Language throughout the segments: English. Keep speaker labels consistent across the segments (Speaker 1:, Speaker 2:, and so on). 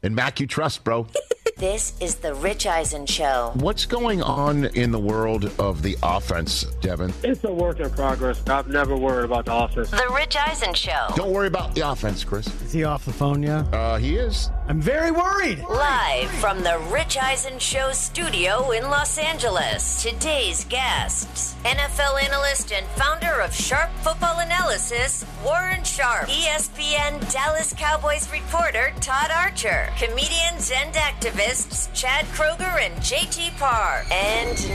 Speaker 1: And Mac, you trust, bro.
Speaker 2: This is the Rich Eisen Show.
Speaker 1: What's going on in the world of the offense, Devin?
Speaker 3: It's a work in progress. I've never worried about the offense.
Speaker 2: The Rich Eisen Show.
Speaker 1: Don't worry about the offense, Chris.
Speaker 4: Is he off the phone yet?
Speaker 1: He is.
Speaker 4: I'm very worried.
Speaker 2: Live from the Rich Eisen Show studio in Los Angeles. Today's guests, NFL analyst and founder of Sharp Football Analysis, Warren Sharp. ESPN Dallas Cowboys reporter, Todd Archer. Comedians and activists, Chad Kroger and JT Parr. And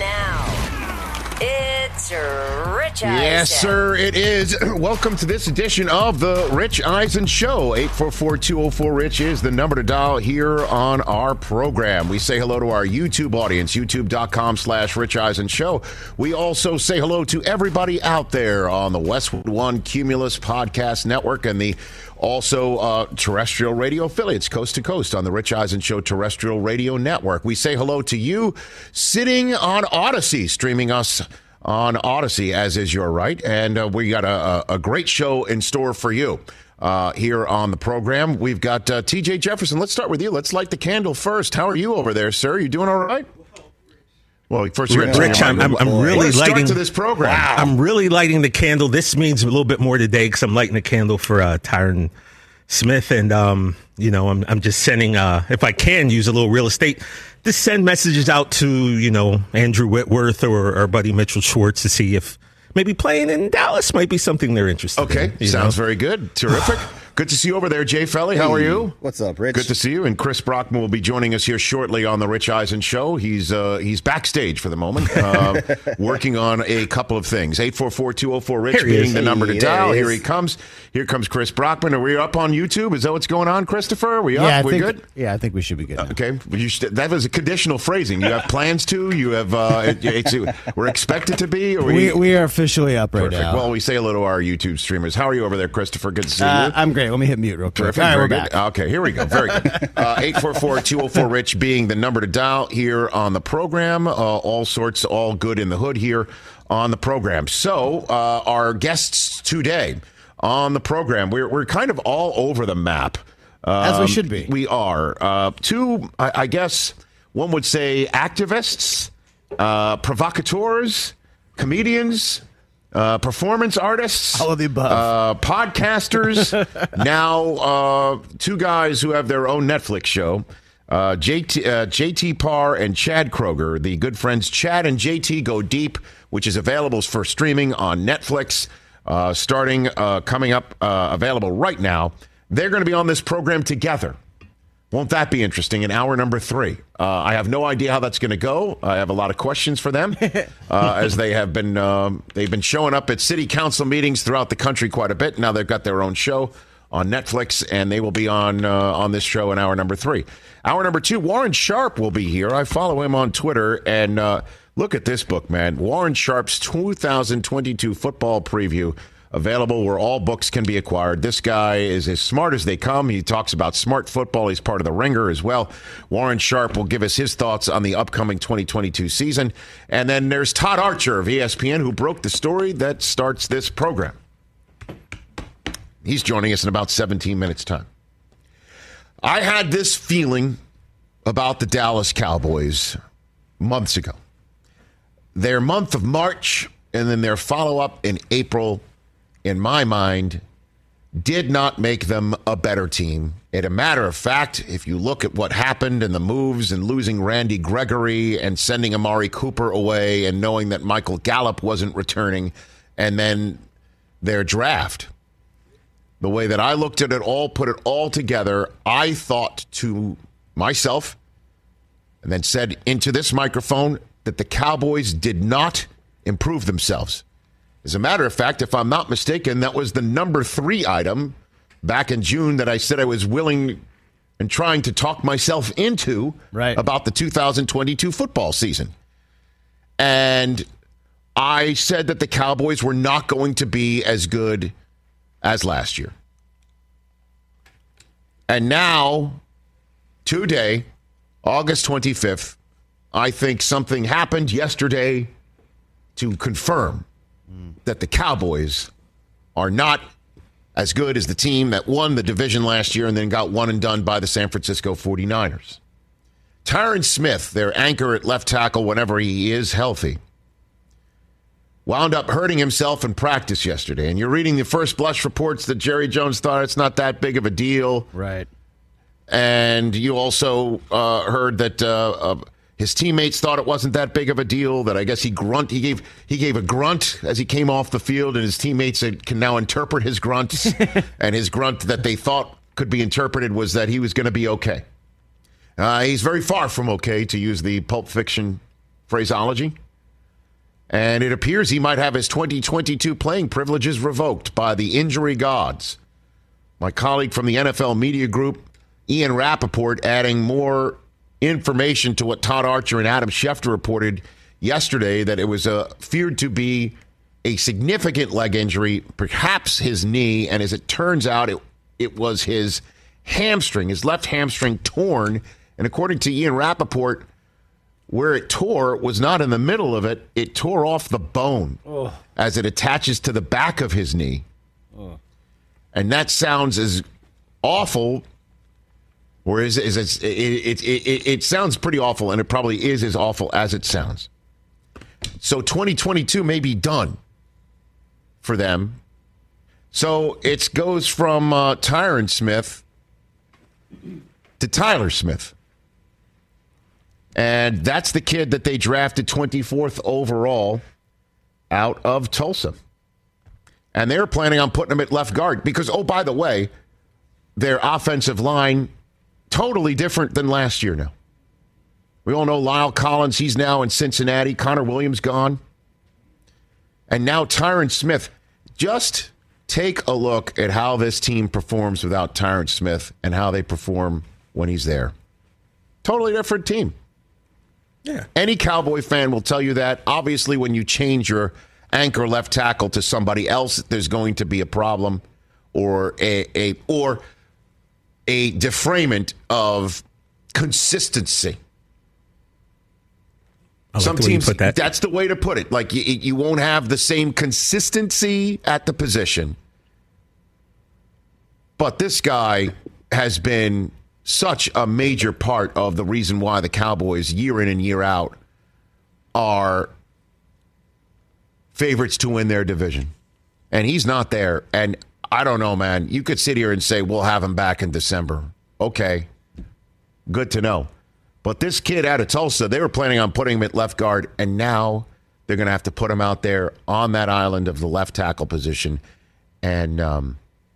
Speaker 2: now, it's Rich Eisen.
Speaker 1: Yes, sir, it is. Welcome to this edition of the Rich Eisen Show. 844-204-RICH is the number to dial here on our program. We say hello to our YouTube audience, youtube.com/Rich Eisen Show. We also say hello to everybody out there on the Westwood One Cumulus Podcast Network and the also terrestrial radio affiliates coast to coast on the Rich Eisen Show terrestrial radio network. We say hello to you sitting on Odyssey, streaming us on Odyssey, as is your right. And we got a great show in store for you here on the program. We've got TJ Jefferson. Let's start with you. Let's light the candle first. How are you over there, sir? You doing all right? Well, first,
Speaker 5: Rich, I'm really lighting
Speaker 1: to this program.
Speaker 5: Wow. I'm really lighting the candle. This means a little bit more today because I'm lighting the candle for Tyron Smith, and I'm just sending, if I can use a little real estate, just send messages out to Andrew Whitworth or our buddy Mitchell Schwartz to see if maybe playing in Dallas might be something they're interested in.
Speaker 1: Okay, sounds very good. Terrific. Good to see you over there, Jay Felly. How are you?
Speaker 6: What's up, Rich?
Speaker 1: Good to see you. And Chris Brockman will be joining us here shortly on the Rich Eisen Show. He's backstage for the moment, working on a couple of things. 844-204-RICH being the number to dial. Here he comes. Here comes Chris Brockman. Are we up on YouTube? Is that what's going on, Christopher? Are we up? We good?
Speaker 4: Yeah, I think we should be good now.
Speaker 1: Okay. That was a conditional phrasing. You have plans to? You have? We're expected to be? Or
Speaker 4: we are officially up right now.
Speaker 1: Well, we say hello to our YouTube streamers. How are you over there, Christopher? Good to see you.
Speaker 4: I'm great. Let me hit mute real quick.
Speaker 1: Terrific.
Speaker 4: All right,
Speaker 1: Very
Speaker 4: we're
Speaker 1: good.
Speaker 4: back.
Speaker 1: Okay, here we go. Very good. 844-204-RICH being the number to dial here on the program. All good in the hood here on the program. So our guests today on the program, we're kind of all over the map.
Speaker 4: As we should be.
Speaker 1: We are. Two, I guess one would say activists, provocateurs, comedians, performance artists,
Speaker 4: all of the above,
Speaker 1: podcasters. Now, two guys who have their own Netflix show, JT Parr and Chad Kroger. The good friends Chad and JT Go Deep, which is available for streaming on Netflix, coming up, available right now. They're going to be on this program together. Won't that be interesting in hour number 3? I have no idea how that's going to go. I have a lot of questions for them, as they have been. They've been showing up at city council meetings throughout the country quite a bit. Now they've got their own show on Netflix, and they will be on this show in hour number 3. Hour number 2, Warren Sharp will be here. I follow him on Twitter, and look at this book, man. Warren Sharp's 2022 football preview. Available where all books can be acquired. This guy is as smart as they come. He talks about smart football. He's part of the Ringer as well. Warren Sharp will give us his thoughts on the upcoming 2022 season. And then there's Todd Archer of ESPN, who broke the story that starts this program. He's joining us in about 17 minutes' time. I had this feeling about the Dallas Cowboys months ago. Their month of March and then their follow-up in April, in my mind, did not make them a better team. And a matter of fact, if you look at what happened and the moves and losing Randy Gregory and sending Amari Cooper away and knowing that Michael Gallup wasn't returning, and then their draft, the way that I looked at it all, put it all together, I thought to myself, and then said into this microphone, that the Cowboys did not improve themselves. As a matter of fact, if I'm not mistaken, that was the number 3 item back in June that I said I was willing and trying to talk myself into about the 2022 football season. And I said that the Cowboys were not going to be as good as last year. And now, today, August 25th, I think something happened yesterday to confirm that the Cowboys are not as good as the team that won the division last year and then got one and done by the San Francisco 49ers. Tyron Smith, their anchor at left tackle whenever he is healthy, wound up hurting himself in practice yesterday. And you're reading the first blush reports that Jerry Jones thought it's not that big of a deal.
Speaker 4: Right.
Speaker 1: And you also heard that his teammates thought it wasn't that big of a deal, that I guess he gave a grunt as he came off the field, and his teammates can now interpret his grunts. And his grunt that they thought could be interpreted was that he was going to be okay. He's very far from okay, to use the Pulp Fiction phraseology. And it appears he might have his 2022 playing privileges revoked by the injury gods. My colleague from the NFL Media Group, Ian Rappaport, adding more information to what Todd Archer and Adam Schefter reported yesterday, that it was feared to be a significant leg injury, perhaps his knee, and as it turns out, it was his hamstring, his left hamstring torn. And according to Ian Rappaport, where it tore was not in the middle of it. It tore off the bone as it attaches to the back of his knee. And that sounds as awful, or it sounds pretty awful, and it probably is as awful as it sounds. So 2022 may be done for them. So it goes from Tyron Smith to Tyler Smith. And that's the kid that they drafted 24th overall out of Tulsa. And they're planning on putting him at left guard because, oh, by the way, their offensive line, totally different than last year now. We all know Lyle Collins, he's now in Cincinnati. Connor Williams gone. And now Tyron Smith. Just take a look at how this team performs without Tyron Smith and how they perform when he's there. Totally different team. Yeah. Any Cowboy fan will tell you that. Obviously, when you change your anchor left tackle to somebody else, there's going to be a problem or a defrayment of consistency. Some teams, that's the way to put it. Like, you won't have the same consistency at the position. But this guy has been such a major part of the reason why the Cowboys, year in and year out, are favorites to win their division. And he's not there. And I don't know, man. You could sit here and say, we'll have him back in December. Okay. Good to know. But this kid out of Tulsa, they were planning on putting him at left guard, and now they're going to have to put him out there on that island of the left tackle position. And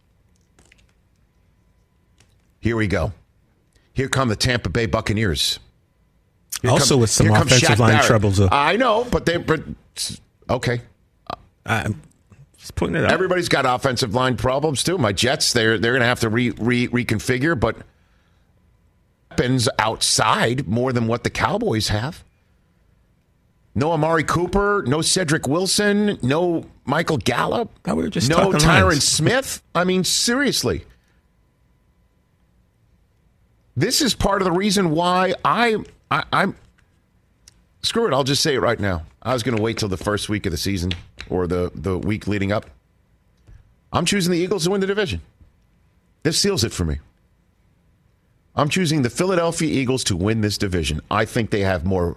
Speaker 1: here we go. Here come the Tampa Bay Buccaneers.
Speaker 5: With some offensive line troubles.
Speaker 1: I know, but okay.
Speaker 5: Just putting it out.
Speaker 1: Everybody's got offensive line problems too. My Jets, they're going to have to reconfigure, but weapons outside more than what the Cowboys have. No Amari Cooper, no Cedric Wilson, no Michael Gallup,
Speaker 5: we were just
Speaker 1: no Tyron Smith. I mean, seriously. This is part of the reason why I'm screw it. I'll just say it right now. I was going to wait till the first week of the season or the week leading up. I'm choosing the Eagles to win the division. This seals it for me. I'm choosing the Philadelphia Eagles to win this division. I think they have more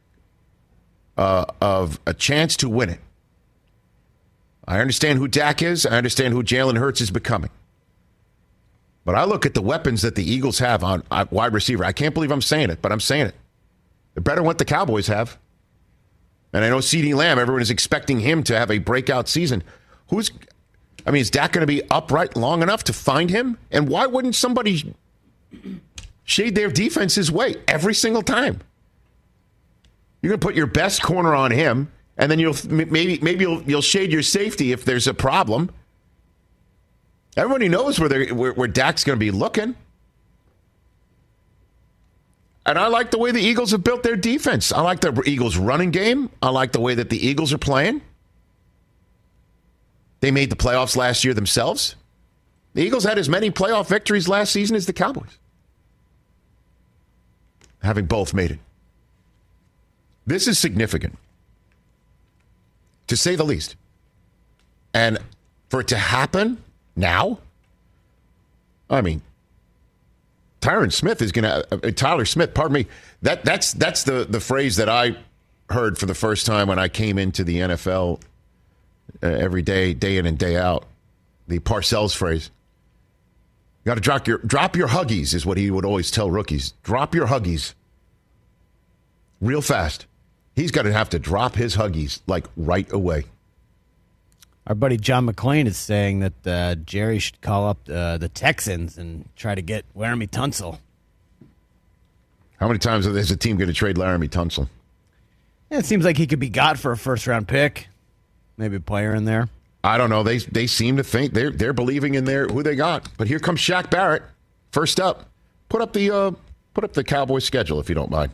Speaker 1: of a chance to win it. I understand who Dak is. I understand who Jalen Hurts is becoming. But I look at the weapons that the Eagles have on wide receiver. I can't believe I'm saying it, but I'm saying it. They're better than what the Cowboys have. And I know CeeDee Lamb, everyone is expecting him to have a breakout season. Is Dak going to be upright long enough to find him? And why wouldn't somebody shade their defense's way every single time? You're going to put your best corner on him, and then you'll shade your safety if there's a problem. Everybody knows where Dak's going to be looking. And I like the way the Eagles have built their defense. I like the Eagles' running game. I like the way that the Eagles are playing. They made the playoffs last year themselves. The Eagles had as many playoff victories last season as the Cowboys, having both made it. This is significant, to say the least. And for it to happen now? I mean, Tyler Smith, pardon me. That's the phrase that I heard for the first time when I came into the NFL every day in and day out. The Parcells phrase. You got to drop your huggies is what he would always tell rookies. Drop your huggies. Real fast. He's going to have to drop his huggies like right away.
Speaker 4: Our buddy John McClain is saying that Jerry should call up the Texans and try to get Laramie Tunsil.
Speaker 1: How many times is a team going to trade Laramie Tunsil?
Speaker 4: Yeah, it seems like he could be got for a first-round pick. Maybe a player in there.
Speaker 1: I don't know. They seem to think they're believing in who they got. But here comes Shaq Barrett. First up, put up the Cowboys schedule if you don't mind.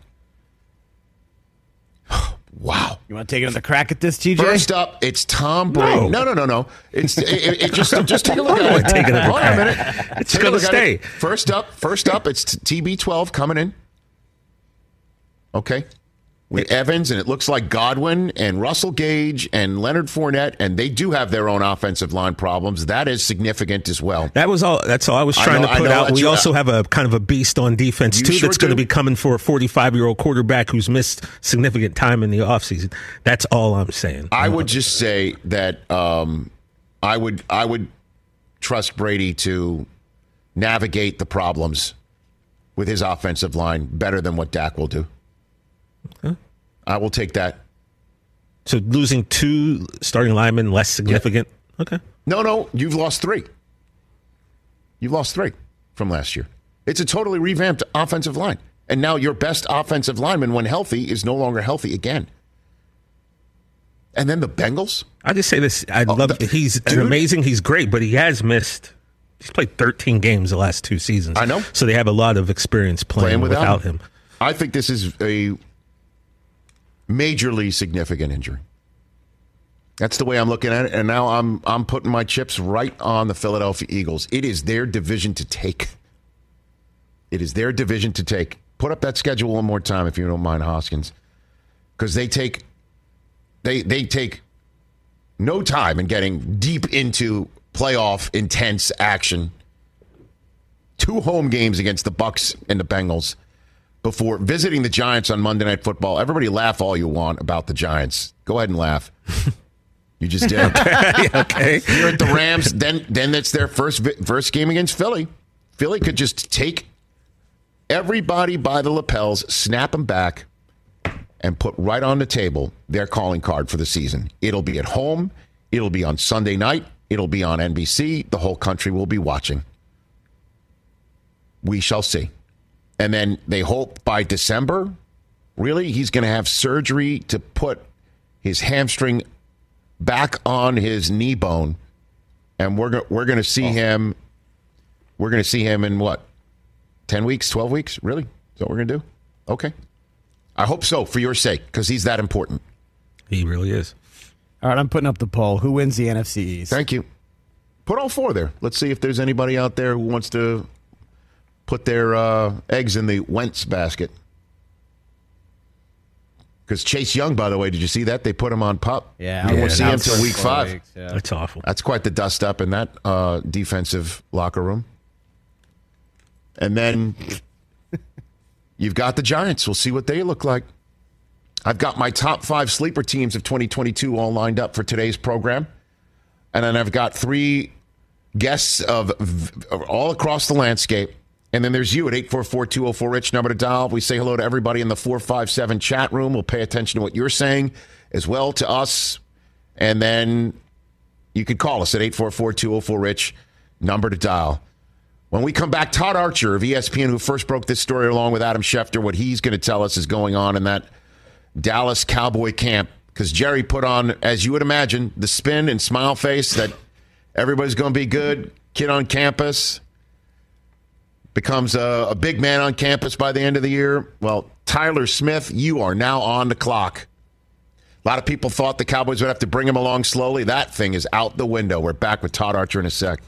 Speaker 1: Wow.
Speaker 4: You want to take another crack at this, TJ?
Speaker 1: First up, it's Tom Brady. No. It's just take a look at it.
Speaker 5: Take another
Speaker 1: Hold on a minute.
Speaker 5: It's going to stay.
Speaker 1: First up, it's TB12 coming in. Okay. With Evans, and it looks like Godwin and Russell Gage and Leonard Fournette, and they do have their own offensive line problems. That is significant as well.
Speaker 5: That's all I was trying to put out. We also have a kind of a beast on defense, too, that's going to be coming for a 45-year-old quarterback who's missed significant time in the offseason. That's all I'm saying.
Speaker 1: I would just say that I would trust Brady to navigate the problems with his offensive line better than what Dak will do. Okay. I will take that.
Speaker 5: So losing 2 starting linemen less significant? Yeah. Okay.
Speaker 1: No, you've lost 3. You've lost 3 from last year. It's a totally revamped offensive line. And now your best offensive lineman, when healthy, is no longer healthy again. And then the Bengals?
Speaker 5: I just say this. I love it. He's amazing. He's great, but he has missed. He's played 13 games the last 2 seasons.
Speaker 1: I know.
Speaker 5: So they have a lot of experience playing without him.
Speaker 1: I think this is a majorly significant injury. That's the way I'm looking at it. And now I'm putting my chips right on the Philadelphia Eagles. It is their division to take. It is their division to take. Put up that schedule one more time if you don't mind, Hoskins. Because they take no time in getting deep into playoff intense action. 2 home games against the Bucs and the Bengals before visiting the Giants on Monday Night Football. Everybody laugh all you want about the Giants. Go ahead and laugh. You just did.
Speaker 5: Okay.
Speaker 1: Here at the Rams, then it's their first game against Philly. Philly could just take everybody by the lapels, snap them back, and put right on the table their calling card for the season. It'll be at home. It'll be on Sunday night. It'll be on NBC. The whole country will be watching. We shall see. And then they hope by December, really, he's going to have surgery to put his hamstring back on his knee bone, and we're going to see him. We're going to see him in what, 10 weeks, 12 weeks? Really? Is that what we're going to do? Okay. I hope so, for your sake, because he's that important.
Speaker 5: He really is.
Speaker 4: All right, I'm putting up the poll. Who wins the NFC East?
Speaker 1: Thank you. Put all 4 there. Let's see if there's anybody out there who wants to put their eggs in the Wentz basket. Because Chase Young, by the way, did you see that? They put him on PUP.
Speaker 4: Yeah.
Speaker 1: You won't see him until week 5.
Speaker 4: Weeks, yeah.
Speaker 5: That's awful.
Speaker 1: That's quite the dust up in that defensive locker room. And then you've got the Giants. We'll see what they look like. I've got my top 5 sleeper teams of 2022 all lined up for today's program. And then I've got 3 guests of all across the landscape. And then there's you at 844-204-RICH, number to dial. We say hello to everybody in the 457 chat room. We'll pay attention to what you're saying as well to us. And then you could call us at 844-204-RICH, number to dial. When we come back, Todd Archer of ESPN, who first broke this story along with Adam Schefter, what he's going to tell us is going on in that Dallas Cowboy camp. Because Jerry put on, as you would imagine, the spin and smile face that everybody's going to be good. Kid on campus becomes a big man on campus by the end of the year. Well, Tyler Smith, you are now on the clock. A lot of people thought the Cowboys would have to bring him along slowly. That thing is out the window. We're back with Todd Archer in a sec.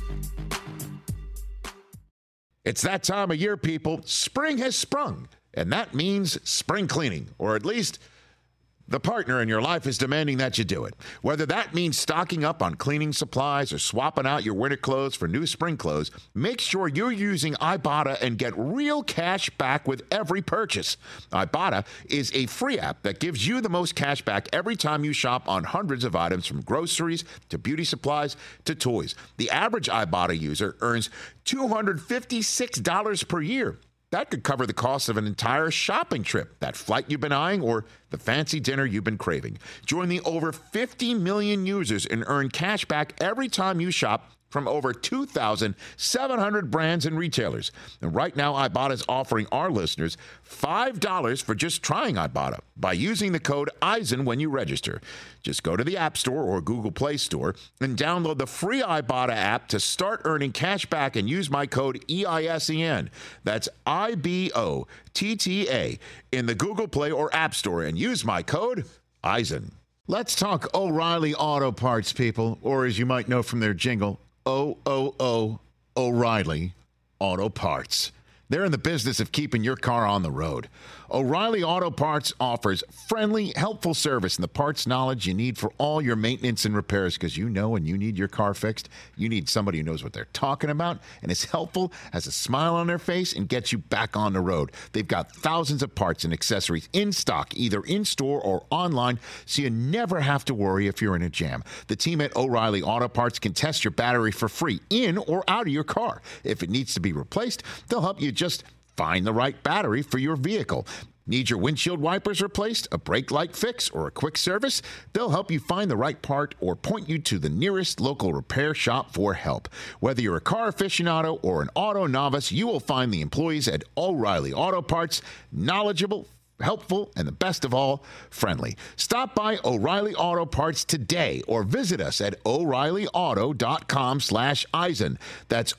Speaker 1: It's that time of year, people. Spring has sprung, and that means spring cleaning, or at least The partner in your life is demanding that you do it. Whether that means stocking up on cleaning supplies or swapping out your winter clothes for new spring clothes, make sure you're using Ibotta and get real cash back with every purchase. Ibotta is a free app that gives you the most cash back every time you shop on hundreds of items, from groceries to beauty supplies to toys. The average Ibotta user earns $256 per year. That could cover the cost of an entire shopping trip, that flight you've been eyeing, or the fancy dinner you've been craving. Join the over 50 million users and earn cash back every time you shop from over 2,700 brands and retailers. And right now, Ibotta is offering our listeners $5 for just trying Ibotta by using the code EISEN when you register. Just go to the App Store or Google Play Store and download the free Ibotta app to start earning cash back and use my code EISEN. That's IBOTTA in the Google Play or App Store and use my code EISEN. Let's talk O'Reilly Auto Parts, people, or as you might know from their jingle, O'Reilly Auto Parts. They're in the business of keeping your car on the road. O'Reilly Auto Parts offers friendly, helpful service and the parts knowledge you need for all your maintenance and repairs, because you know when you need your car fixed, you need somebody who knows what they're talking about and is helpful, has a smile on their face, and gets you back on the road. They've got thousands of parts and accessories in stock, either in-store or online, so you never have to worry if you're in a jam. The team at O'Reilly Auto Parts can test your battery for free in or out of your car. If it needs to be replaced, they'll help you just find the right battery for your vehicle. Need your windshield wipers replaced, a brake light fix, or a quick service? They'll help you find the right part or point you to the nearest local repair shop for help. Whether you're a car aficionado or an auto novice, you will find the employees at O'Reilly Auto Parts knowledgeable, helpful, and the best of all, friendly. Stop by O'Reilly Auto Parts today or visit us at O'ReillyAuto.com/Eisen. That's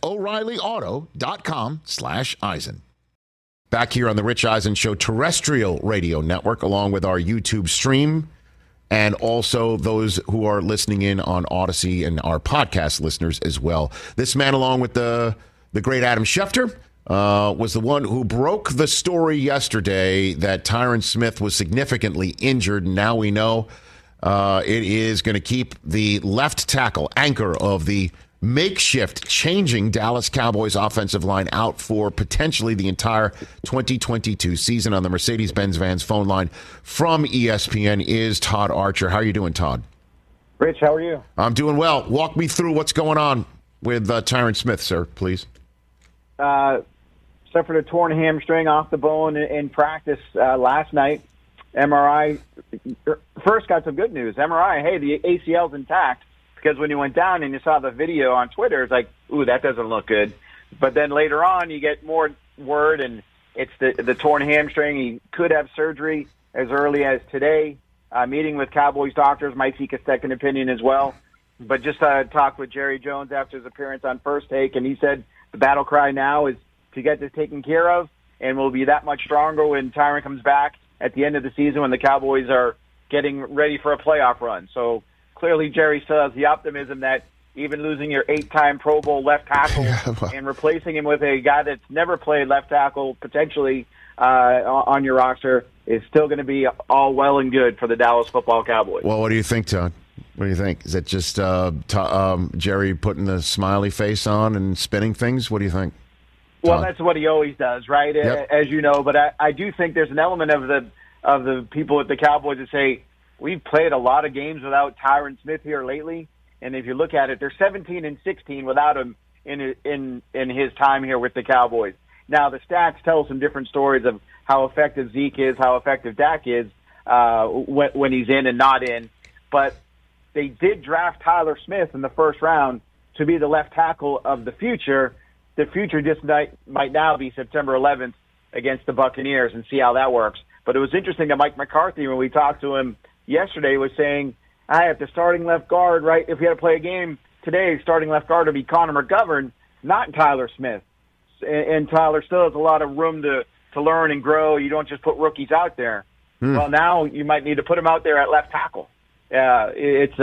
Speaker 1: O'ReillyAuto.com/Eisen. Back here on the Rich Eisen Show terrestrial radio network, along with our YouTube stream, and also those who are listening in on Odyssey and our podcast listeners as well. This man, along with the great Adam Schefter, was the one who broke the story yesterday that Tyron Smith was significantly injured. Now we know it is going to keep the left tackle, anchor of the makeshift changing Dallas Cowboys offensive line, out for potentially the entire 2022 season. On the Mercedes-Benz Vans phone line from ESPN is Todd Archer. How are you doing, Todd?
Speaker 6: Rich, how are you?
Speaker 1: I'm doing well. Walk me through what's going on with Tyron Smith, sir, please.
Speaker 6: Suffered a torn hamstring off the bone in practice last night. MRI. First got some good news. MRI, hey, the ACL's intact. Because when you went down and you saw the video on Twitter, it's like, ooh, that doesn't look good. But then later on, you get more word, and it's the torn hamstring. He could have surgery as early as today. Meeting with Cowboys doctors, might seek a second opinion as well. But just talked with Jerry Jones after his appearance on First Take, and he said the battle cry now is to get this taken care of, and we'll be that much stronger when Tyron comes back at the end of the season when the Cowboys are getting ready for a playoff run. So clearly, Jerry still has the optimism that even losing your 8-time Pro Bowl left tackle and replacing him with a guy that's never played left tackle potentially on your roster is still going to be all well and good for the Dallas Football Cowboys.
Speaker 1: Well, what do you think, Todd? What do you think? Is it just Jerry putting the smiley face on and spinning things? What do you think, Todd?
Speaker 6: Well, that's what he always does, right?
Speaker 1: Yep.
Speaker 6: As you know, but I do think there's an element of the people at the Cowboys that say, we've played a lot of games without Tyron Smith here lately, and if you look at it, they're 17-16 without him in his time here with the Cowboys. Now, the stats tell some different stories of how effective Zeke is, how effective Dak is when he's in and not in, but they did draft Tyler Smith in the first round to be the left tackle of the future. The future just might now be September 11th against the Buccaneers, and see how that works. But it was interesting that Mike McCarthy, when we talked to him yesterday, was saying, I have the starting left guard, right? If we had to play a game today, starting left guard would be Connor McGovern, not Tyler Smith. And Tyler still has a lot of room to learn and grow. You don't just put rookies out there. Well, now you might need to put him out there at left tackle. It's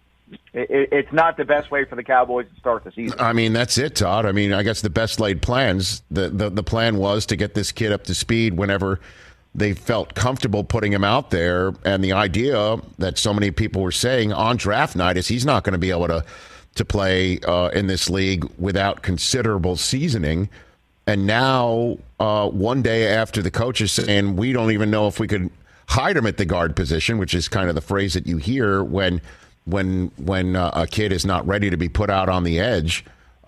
Speaker 6: not the best way for the Cowboys to start the season.
Speaker 1: I mean, that's it, Todd. I mean, I guess the best laid plans, the plan was to get this kid up to speed whenever they felt comfortable putting him out there. And the idea that so many people were saying on draft night is he's not going to be able to play in this league without considerable seasoning. And now, one day after the coach is saying we don't even know if we could hide him at the guard position, which is kind of the phrase that you hear when a kid is not ready to be put out on the edge,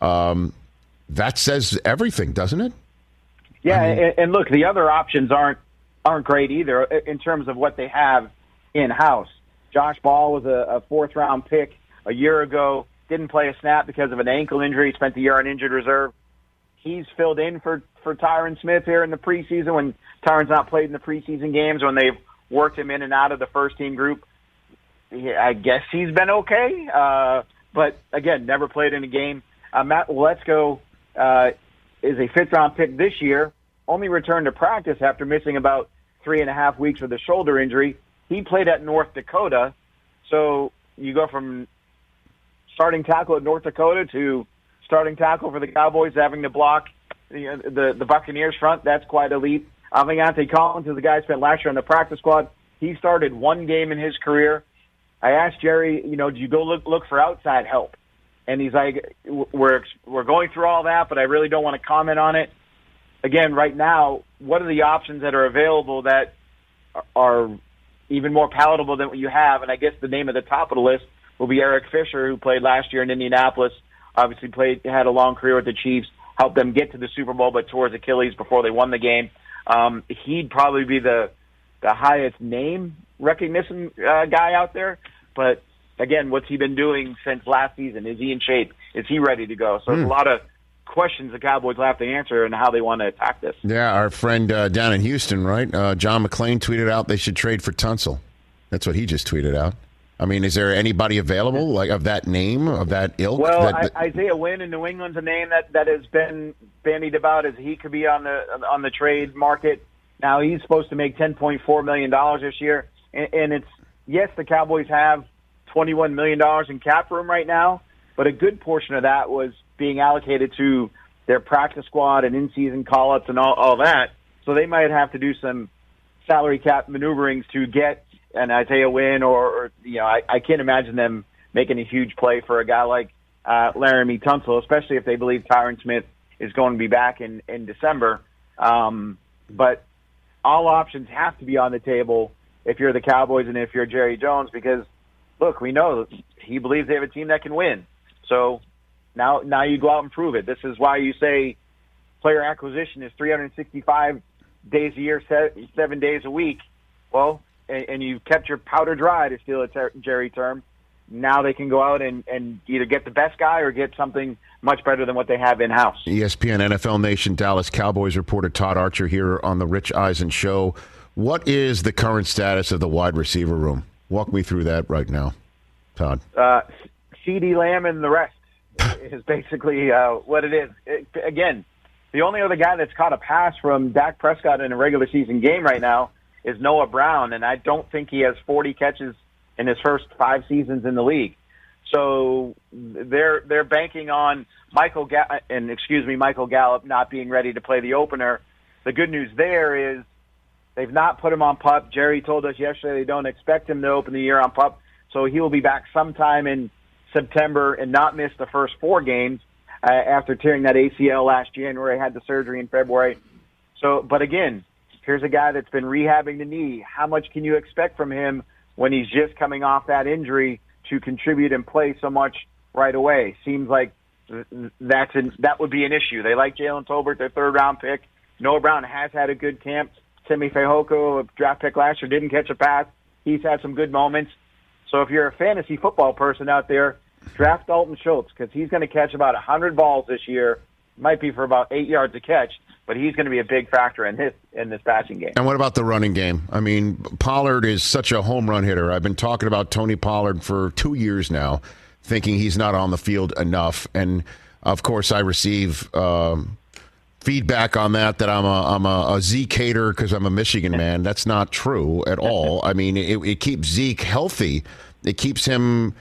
Speaker 1: that says everything, doesn't it?
Speaker 6: Yeah, and look, the other options aren't great either in terms of what they have in-house. Josh Ball was a fourth-round pick a year ago, didn't play a snap because of an ankle injury, spent the year on injured reserve. He's filled in for Tyron Smith here in the preseason when Tyron's not played in the preseason games, when they've worked him in and out of the first-team group. I guess he's been okay, but, again, never played in a game. Matt Waletzko is a fifth-round pick this year, only returned to practice after missing about 3.5 weeks with a shoulder injury. He played at North Dakota, so you go from starting tackle at North Dakota to starting tackle for the Cowboys, having to block the Buccaneers front. That's quite elite. Leonte Collins is the guy who spent last year on the practice squad. He started one game in his career. I asked Jerry, do you go look for outside help? And he's like, we're going through all that, but I really don't want to comment on it. Again, right now, what are the options that are available that are even more palatable than what you have? And I guess the name at the top of the list will be Eric Fisher, who played last year in Indianapolis, obviously had a long career with the Chiefs, helped them get to the Super Bowl, but tore his Achilles before they won the game. He'd probably be the highest name recognition guy out there. But, again, what's he been doing since last season? Is he in shape? Is he ready to go? So there's a lot of questions the Cowboys will have to answer and how they want to attack this.
Speaker 1: Yeah, our friend down in Houston, right? John McClain tweeted out they should trade for Tunsil. That's what he just tweeted out. I mean, is there anybody available like of that name, of that ilk?
Speaker 6: Well, Isaiah Wynn in New England's a name that has been bandied about as he could be on the trade market. Now he's supposed to make $10.4 million this year, and it's yes, the Cowboys have $21 million in cap room right now, but a good portion of that was being allocated to their practice squad and in-season call-ups and all that. So they might have to do some salary cap maneuverings to get an Isaiah Wynn or I can't imagine them making a huge play for a guy like Laramie Tunsil, especially if they believe Tyron Smith is going to be back in December. But all options have to be on the table if you're the Cowboys and if you're Jerry Jones, because, look, we know he believes they have a team that can win. So now you go out and prove it. This is why you say player acquisition is 365 days a year, 7 days a week. Well, and you've kept your powder dry, to steal a Jerry term. Now they can go out and either get the best guy or get something much better than what they have in-house.
Speaker 1: ESPN NFL Nation Dallas Cowboys reporter Todd Archer here on the Rich Eisen Show. What is the current status of the wide receiver room? Walk me through that right now, Todd.
Speaker 6: CeeDee Lamb and the rest is basically what it is. Again, the only other guy that's caught a pass from Dak Prescott in a regular season game right now is Noah Brown, and I don't think he has 40 catches in his first 5 seasons in the league. So they're banking on Michael Gallup not being ready to play the opener. The good news there is they've not put him on PUP. Jerry told us yesterday they don't expect him to open the year on PUP, so he will be back sometime in September and not miss the first 4 games after tearing that ACL last January, had the surgery in February. So, but again, here's a guy that's been rehabbing the knee. How much can you expect from him when he's just coming off that injury to contribute and play so much right away? Seems like that would be an issue. They like Jalen Tolbert, their third-round pick. Noah Brown has had a good camp. Simi Fehoko, a draft pick last year, didn't catch a pass. He's had some good moments. So if you're a fantasy football person out there, draft Dalton Schultz, because he's going to catch about 100 balls this year. Might be for about 8 yards a catch, but he's going to be a big factor in this passing game.
Speaker 1: And what about the running game? I mean, Pollard is such a home run hitter. I've been talking about Tony Pollard for 2 years now, thinking he's not on the field enough. And, of course, I receive feedback on that I'm a Zeke hater because I'm a Michigan man. That's not true at all. I mean, it keeps Zeke healthy. It keeps him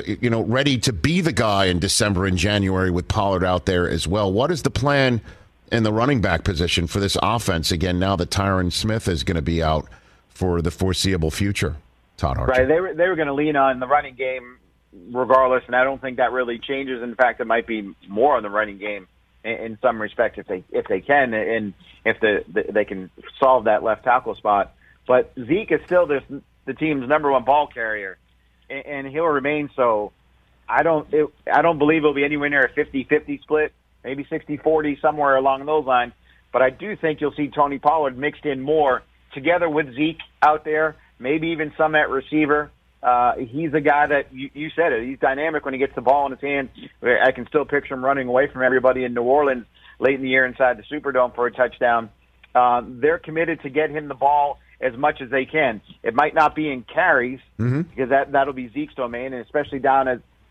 Speaker 1: ready to be the guy in December and January with Pollard out there as well. What is the plan in the running back position for this offense again now that Tyron Smith is going to be out for the foreseeable future, Todd Archer?
Speaker 6: Right. They were going to lean on the running game regardless, and I don't think that really changes. In fact, it might be more on the running game in some respect if they can, and if they can solve that left tackle spot. But Zeke is still the team's number one ball carrier, and he'll remain so. I don't believe it'll be anywhere near a 50-50 split, maybe 60-40, somewhere along those lines. But I do think you'll see Tony Pollard mixed in more together with Zeke out there, maybe even some at receiver. He's a guy that, you said it, he's dynamic when he gets the ball in his hand. I can still picture him running away from everybody in New Orleans late in the year inside the Superdome for a touchdown. They're committed to get him the ball as much as they can. It might not be in carries because that'll be Zeke's domain, and especially down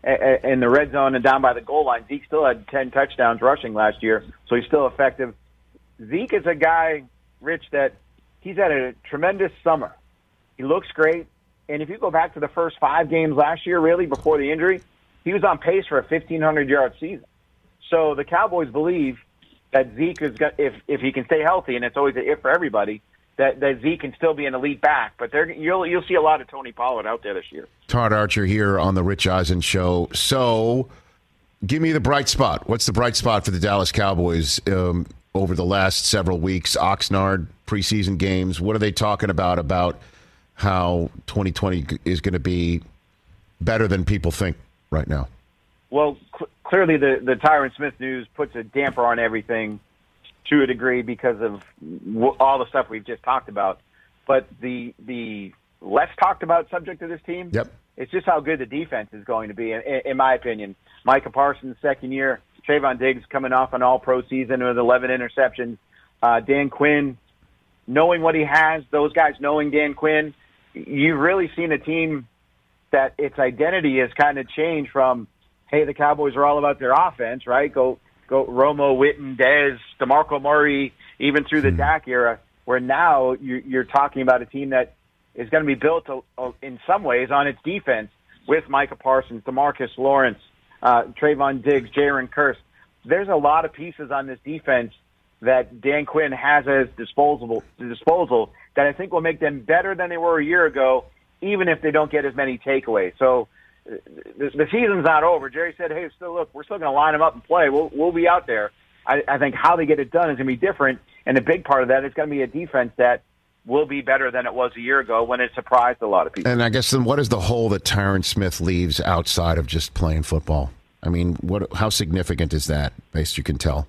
Speaker 6: in the red zone and down by the goal line. Zeke still had 10 touchdowns rushing last year, so he's still effective. Zeke is a guy, Rich, that he's had a tremendous summer. He looks great. And if you go back to the first 5 games last year, really, before the injury, he was on pace for a 1,500-yard season. So the Cowboys believe that Zeke is, if he can stay healthy, and it's always an if for everybody, that Zeke can still be an elite back. But you'll see a lot of Tony Pollard out there this year.
Speaker 1: Todd Archer here on the Rich Eisen Show. So give me the bright spot. What's the bright spot for the Dallas Cowboys over the last several weeks? Oxnard, preseason games. What are they talking about how 2020 is going to be better than people think right now?
Speaker 6: Well, clearly the Tyron Smith news puts a damper on everything to a degree because of all the stuff we've just talked about. But the less talked about subject of this team, it's just how good the defense is going to be, in my opinion. Micah Parsons, second year. Trayvon Diggs coming off an all-pro season with 11 interceptions. Dan Quinn, knowing what he has, those guys knowing Dan Quinn, you've really seen a team that its identity has kind of changed from, hey, the Cowboys are all about their offense, right? Go Romo, Witten, Dez, DeMarco Murray, even through the Dak era, where now you're talking about a team that is going to be built in some ways on its defense with Micah Parsons, DeMarcus Lawrence, Trayvon Diggs, Jaren Kearse. There's a lot of pieces on this defense that Dan Quinn has at his disposal that I think will make them better than they were a year ago, even if they don't get as many takeaways. So the season's not over. Jerry said, hey, we're still going to line them up and play. We'll be out there. I think how they get it done is going to be different, and a big part of that is going to be a defense that will be better than it was a year ago when it surprised a lot of people.
Speaker 1: And I guess then what is the hole that Tyron Smith leaves outside of just playing football? I mean, how significant is that, based you can tell?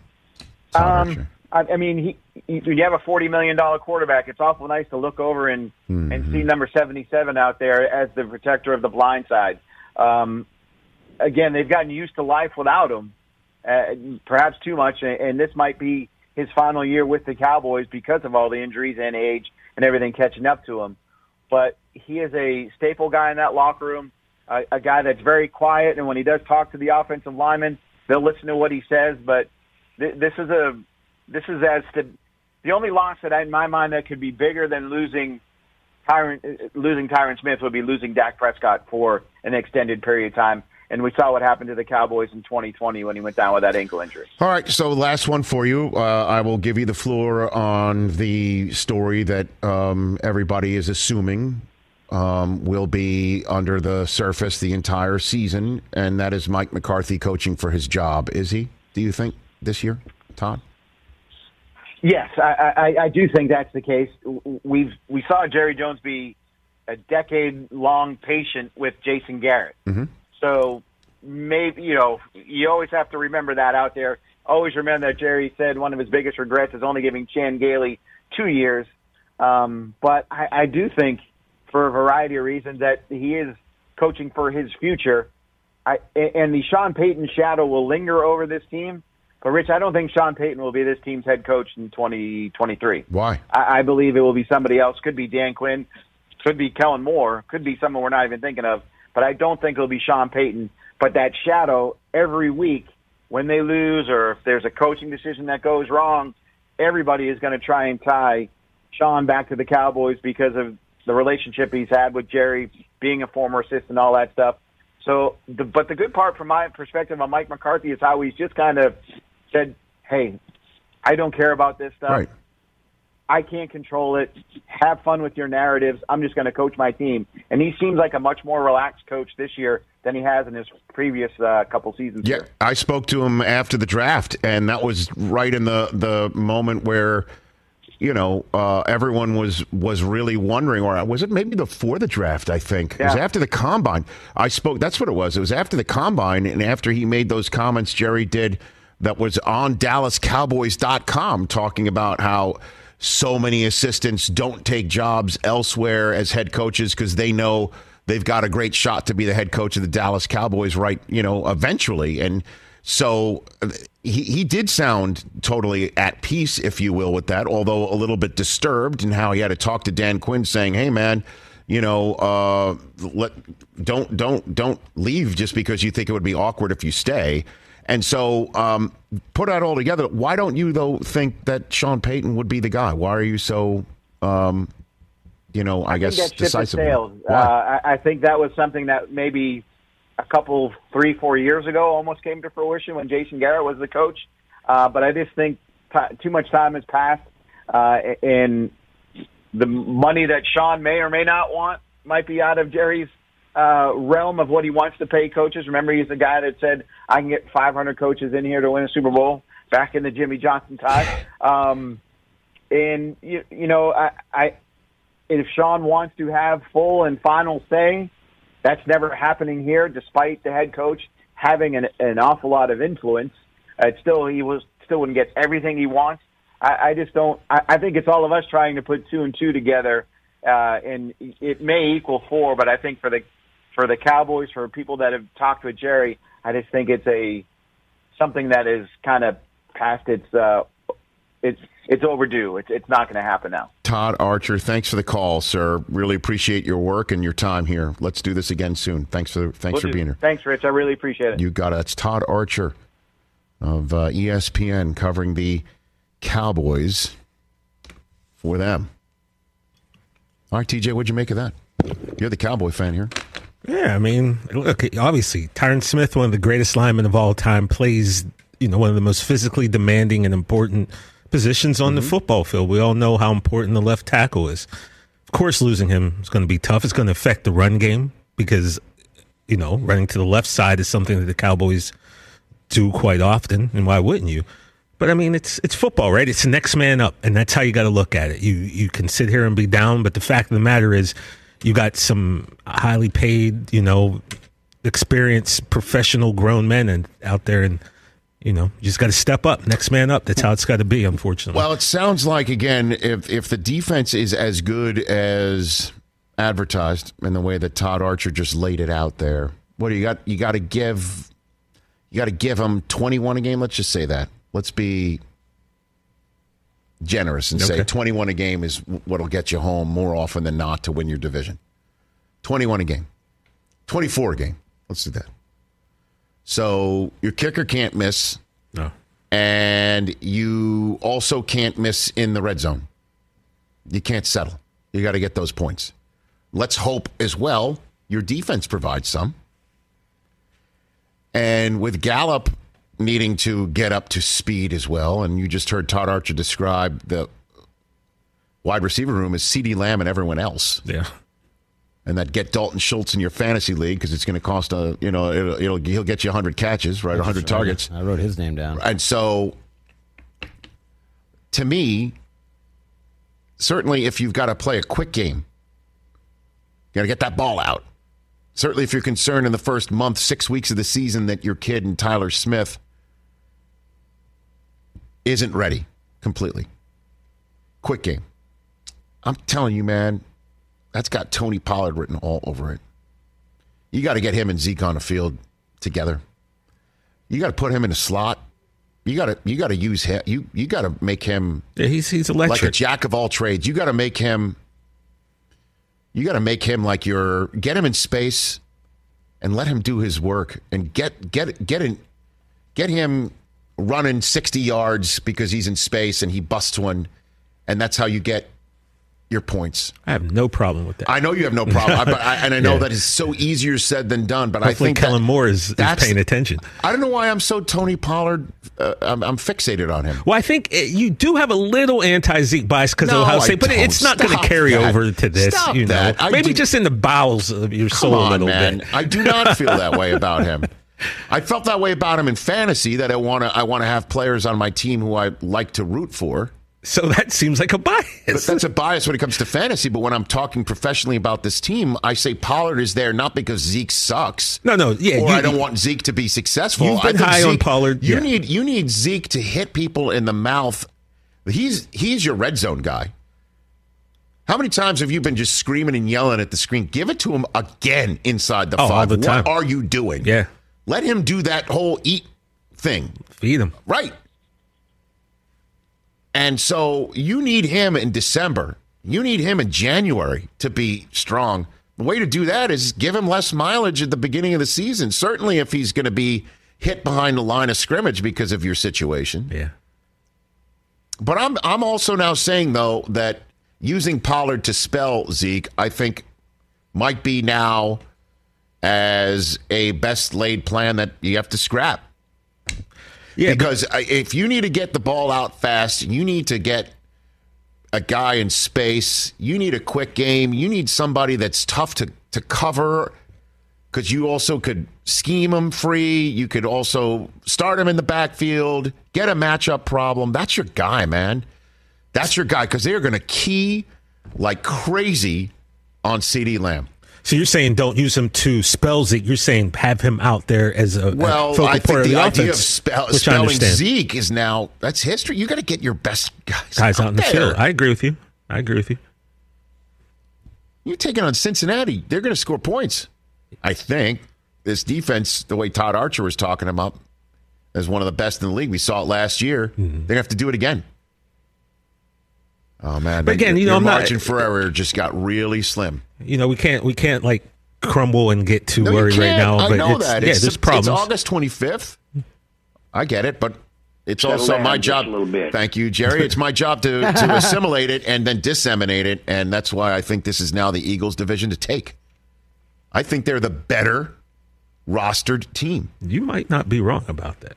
Speaker 6: I mean, when you have a $40 million quarterback, it's awful nice to look over and see number 77 out there as the protector of the blind side. Again, they've gotten used to life without him, perhaps too much, and this might be his final year with the Cowboys because of all the injuries and age and everything catching up to him. But he is a staple guy in that locker room, a guy that's very quiet, and when he does talk to the offensive linemen, they'll listen to what he says. But this is the only loss that in my mind that could be bigger than losing Tyron Smith would be losing Dak Prescott for an extended period of time. And we saw what happened to the Cowboys in 2020 when he went down with that ankle injury.
Speaker 1: All right, so last one for you. I will give you the floor on the story that everybody is assuming will be under the surface the entire season, and that is Mike McCarthy coaching for his job. Is he, do you think, this year, Todd?
Speaker 6: Yes, I do think that's the case. We saw Jerry Jones be a decade-long patient with Jason Garrett. Mm-hmm. So maybe, you always have to remember that out there. Always remember that Jerry said one of his biggest regrets is only giving Chan Gailey 2 years. But I do think, for a variety of reasons, that he is coaching for his future. And the Sean Payton shadow will linger over this team. But, Rich, I don't think Sean Payton will be this team's head coach in 2023.
Speaker 1: Why?
Speaker 6: I believe it will be somebody else. Could be Dan Quinn. Could be Kellen Moore. Could be someone we're not even thinking of. But I don't think it'll be Sean Payton. But that shadow, every week, when they lose or if there's a coaching decision that goes wrong, everybody is going to try and tie Sean back to the Cowboys because of the relationship he's had with Jerry, being a former assistant, all that stuff. So, but the good part from my perspective on Mike McCarthy is how he's just kind of said, hey, I don't care about this stuff.
Speaker 1: Right.
Speaker 6: I can't control it. Have fun with your narratives. I'm just going to coach my team. And he seems like a much more relaxed coach this year than he has in his previous couple seasons.
Speaker 1: Yeah,
Speaker 6: here.
Speaker 1: I spoke to him after the draft, and that was right in the moment where, everyone was really wondering, or was it maybe before the draft, I think.
Speaker 6: Yeah.
Speaker 1: It was after the Combine. I spoke, that's what it was. It was after the Combine, and after he made those comments Jerry did that was on DallasCowboys.com talking about how so many assistants don't take jobs elsewhere as head coaches because they know they've got a great shot to be the head coach of the Dallas Cowboys, right? Eventually. And so he did sound totally at peace, if you will, with that, although a little bit disturbed in how he had to talk to Dan Quinn saying, hey, man, don't leave just because you think it would be awkward if you stay. And so put that all together. Why don't you, though, think that Sean Payton would be the guy? Why are you so, I guess, decisive?
Speaker 6: I think that was something that maybe a couple, 3-4 years ago almost came to fruition when Jason Garrett was the coach. But I just think too much time has passed, and the money that Sean may or may not want might be out of Jerry's realm of what he wants to pay coaches. Remember, he's the guy that said, I can get 500 coaches in here to win a Super Bowl back in the Jimmy Johnson time. And, if Sean wants to have full and final say, that's never happening here, despite the head coach having an awful lot of influence. He still wouldn't get everything he wants. I just don't. I think it's all of us trying to put 2 and 2 together, and it may equal 4. But I think for the Cowboys, for people that have talked with Jerry, I just think it's something that is kind of past its overdue. It's not going to happen now.
Speaker 1: Todd Archer, thanks for the call, sir. Really appreciate your work and your time here. Let's do this again soon. Thanks for being here.
Speaker 6: Thanks, Rich. I really appreciate it.
Speaker 1: You got it. That's Todd Archer of ESPN covering the Cowboys for them. All right, TJ, what'd you make of that? You're the Cowboy fan here.
Speaker 5: Yeah, I mean, look, obviously, Tyron Smith, one of the greatest linemen of all time, plays, one of the most physically demanding and important positions on the football field. We all know how important the left tackle is. Of course, losing him is going to be tough. It's going to affect the run game because, running to the left side is something that the Cowboys do quite often, and why wouldn't you? But, I mean, it's football, right? It's the next man up, and that's how you got to look at it. You can sit here and be down, but the fact of the matter is you got some highly paid, experienced, professional grown men out there, and you just got to step up. Next man up. That's how it's got to be, unfortunately.
Speaker 1: Well, it sounds like, again, if the defense is as good as advertised in the way that Todd Archer just laid it out there, what do you got? You got to give them 21 a game. Let's just say that. Let's be generous and say 21 a game is what'll get you home more often than not to win your division. 21 a game. 24 a game. Let's do that. So your kicker can't miss.
Speaker 5: No.
Speaker 1: And you also can't miss in the red zone. You can't settle. You got to get those points. Let's hope as well your defense provides some. And with Gallup needing to get up to speed as well, and you just heard Todd Archer describe the wide receiver room as CeeDee Lamb and everyone else.
Speaker 5: Yeah.
Speaker 1: And that get Dalton Schultz in your fantasy league because it's going to cost he'll get you 100 catches, right? 100 targets.
Speaker 4: I wrote his name down.
Speaker 1: And so, to me, certainly if you've got to play a quick game, you got to get that ball out. Certainly if you're concerned in the first month, 6 weeks of the season that your kid and Tyler Smith isn't ready completely. Quick game. I'm telling you, man, that's got Tony Pollard written all over it. You got to get him and Zeke on the field together. You got to put him in a slot. You got to use him. You got to make him.
Speaker 5: Yeah, he's electric.
Speaker 1: Like a jack of all trades. You got to make him. You got to make him like get him in space, and let him do his work, and get him running 60 yards because he's in space and he busts one, and that's how you get your points.
Speaker 5: I have no problem with that.
Speaker 1: I know you have no problem, and I know that is so easier said than done. But
Speaker 5: hopefully
Speaker 1: I think
Speaker 5: Kellen Moore is paying attention.
Speaker 1: I don't know why I'm so Tony Pollard. I'm fixated on him.
Speaker 5: Well, I think you do have a little anti-Zeke bias because of Ohio State, but it's not going to carry over to this.
Speaker 1: Stop
Speaker 5: you know,
Speaker 1: that.
Speaker 5: maybe just in the bowels of your soul a little bit.
Speaker 1: I do not feel that way about him. I felt that way about him in fantasy. That I want to have players on my team who I like to root for.
Speaker 5: So that seems like a bias.
Speaker 1: But that's a bias when it comes to fantasy. But when I'm talking professionally about this team, I say Pollard is there not because Zeke sucks.
Speaker 5: No, yeah.
Speaker 1: Or I don't want Zeke to be successful.
Speaker 5: You've been high on Pollard.
Speaker 1: You need Zeke to hit people in the mouth. He's your red zone guy. How many times have you been just screaming and yelling at the screen? Give it to him again inside the 5.
Speaker 5: All the time.
Speaker 1: What are you doing?
Speaker 5: Yeah.
Speaker 1: Let him do that whole eat thing.
Speaker 5: Feed him.
Speaker 1: Right. And so you need him in December. You need him in January to be strong. The way to do that is give him less mileage at the beginning of the season. Certainly if he's going to be hit behind the line of scrimmage because of your situation.
Speaker 5: Yeah.
Speaker 1: But I'm also now saying, though, that using Pollard to spell Zeke, I think, might be now as a best laid plan that you have to scrap. Yeah, because if you need to get the ball out fast, you need to get a guy in space. You need a quick game. You need somebody that's tough to cover because you also could scheme him free. You could also start him in the backfield, get a matchup problem. That's your guy, man. That's your guy because they're going to key like crazy on CeeDee Lamb.
Speaker 5: So you're saying don't use him to spell Zeke. You're saying have him out there as a focal
Speaker 1: I
Speaker 5: part
Speaker 1: think
Speaker 5: of
Speaker 1: the idea of
Speaker 5: offense,
Speaker 1: spelling Zeke is now, that's history. You got to get your best guys
Speaker 5: out in the field. I agree with you.
Speaker 1: You're taking on Cincinnati. They're going to score points. I think this defense, the way Todd Archer was talking about, is one of the best in the league. We saw it last year. They're going to have to do it again. Oh man!
Speaker 5: But again,
Speaker 1: your margin for error just got really slim.
Speaker 5: You know, we can't like crumble and get too worried right now.
Speaker 1: I
Speaker 5: but
Speaker 1: know that.
Speaker 5: There's problems.
Speaker 1: It's August 25th. I get it, but it's also my job. Thank you, Jerry. It's my job to assimilate it and then disseminate it, and that's why I think this is now the Eagles' division to take. I think they're the better rostered team.
Speaker 5: You might not be wrong about that.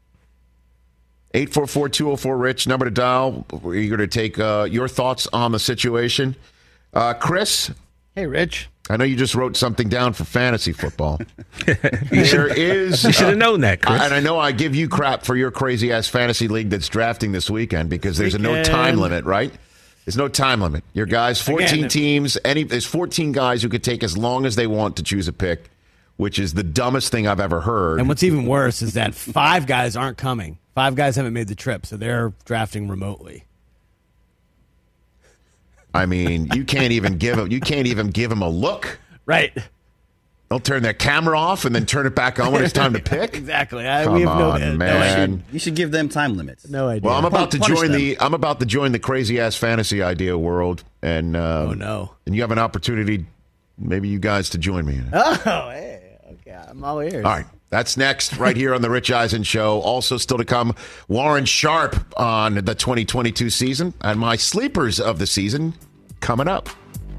Speaker 1: 844-204-RICH, number to dial. We're eager to take your thoughts on the situation. Chris?
Speaker 4: Hey, Rich.
Speaker 1: I know you just wrote something down for fantasy football. There is...
Speaker 5: You should have known that, Chris.
Speaker 1: And I know I give you crap for your crazy-ass fantasy league that's drafting this weekend because there's no time limit, right? There's no time limit. Your guys, 14 teams. There's 14 guys who could take as long as they want to choose a pick, which is the dumbest thing I've ever heard.
Speaker 4: And what's even worse is that 5 guys aren't coming. 5 guys haven't made the trip, so they're drafting remotely.
Speaker 1: I mean, you can't even give them a look.
Speaker 4: Right.
Speaker 1: They'll turn their camera off and then turn it back on when it's time to pick.
Speaker 4: Exactly.
Speaker 1: Come on, man.
Speaker 7: You should give them time limits.
Speaker 4: No idea.
Speaker 1: Well, I'm about to join the crazy ass fantasy idea world, and
Speaker 4: oh no!
Speaker 1: And you have an opportunity, maybe you guys, to join me in it.
Speaker 4: Oh, hey, okay, I'm all ears.
Speaker 1: All right. That's next, right here on the Rich Eisen Show. Also still to come, Warren Sharp on the 2022 season, and my sleepers of the season coming up.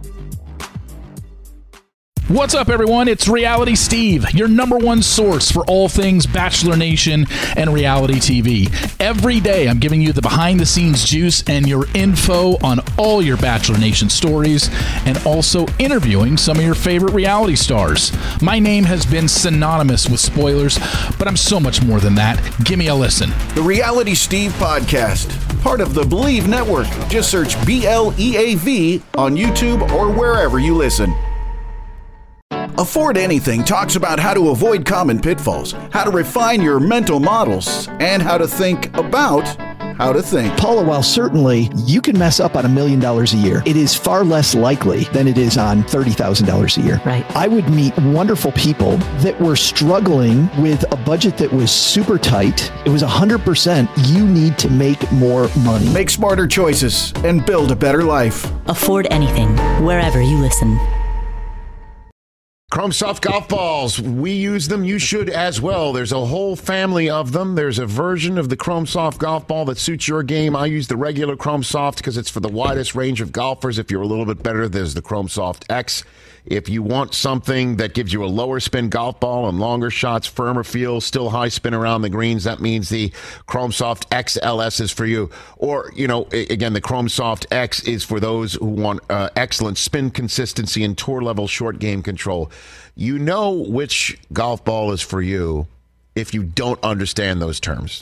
Speaker 8: What's up, everyone? It's Reality Steve, your number one source for all things Bachelor Nation and reality TV. Every day, I'm giving you the behind-the-scenes juice and your info on all your Bachelor Nation stories, and also interviewing some of your favorite reality stars. My name has been synonymous with spoilers, but I'm so much more than that. Give me a listen.
Speaker 9: The Reality Steve Podcast, part of the Believe Network. Just search BLEAV on YouTube or wherever you listen. Afford Anything talks about how to avoid common pitfalls, how to refine your mental models, and how to think about how to think.
Speaker 10: Paula, while certainly you can mess up on $1 million a year, it is far less likely than it is on $30,000 a year.
Speaker 11: Right.
Speaker 10: I would meet wonderful people that were struggling with a budget that was super tight. It was 100%. You need to make more money.
Speaker 9: Make smarter choices and build a better life.
Speaker 11: Afford Anything, wherever you listen.
Speaker 1: Chrome Soft golf balls. We use them. You should as well. There's a whole family of them. There's a version of the Chrome Soft golf ball that suits your game. I use the regular Chrome Soft because it's for the widest range of golfers. If you're a little bit better, there's the Chrome Soft X. If you want something that gives you a lower spin golf ball and longer shots, firmer feel, still high spin around the greens, that means the Chrome Soft XLS is for you. Or, again, the Chrome Soft X is for those who want excellent spin consistency and tour level short game control. You know which golf ball is for you if you don't understand those terms.